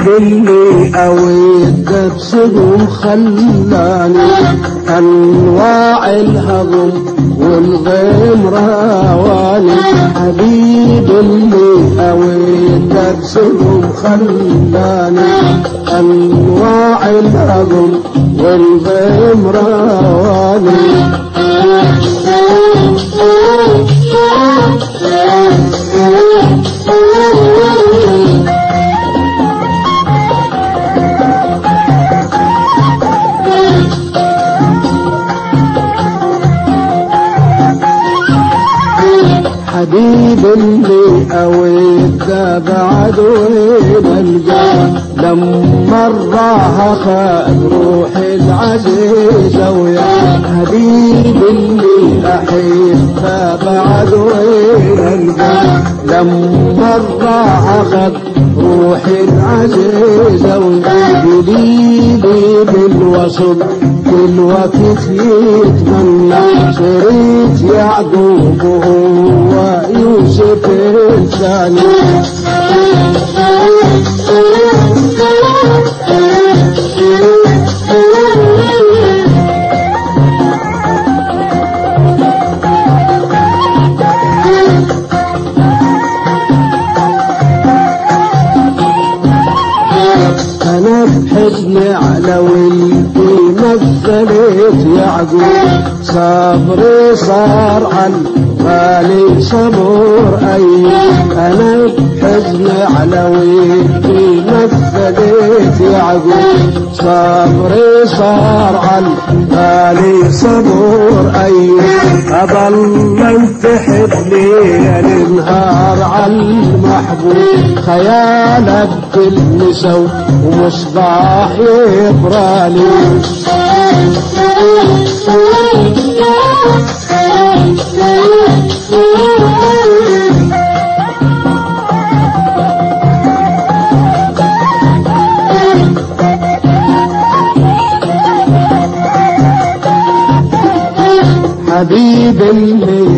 اللي قويت بسجون خلاني انواع الهضم والغيم راواني. حبيبي اللي قويت بسجون خلاني انواع الهضم والغيم راواني. حبيبي اللي قويت بعد وين الجاه لما الراحة خد روحي العزيزة ويا. حبيبي اللي أحب بعد وين الجاه لما الراحة خد روحي العزيزة ويا. جديدي بالوصل كل وقت يتمنى صرت يعقوب وهو يوسف الثاني. أنا بحزني على ولدي مثلت يعقوب صبري صار عن غالي صبور أيوب. أنا بحزني على ولدي مثلت يعقوب صبري صار عن غالي صبور أيوب. أضل انتحب لي النهار على المحبوب خيالك بالنسو ومصباح يبرالي. حبيبي اللي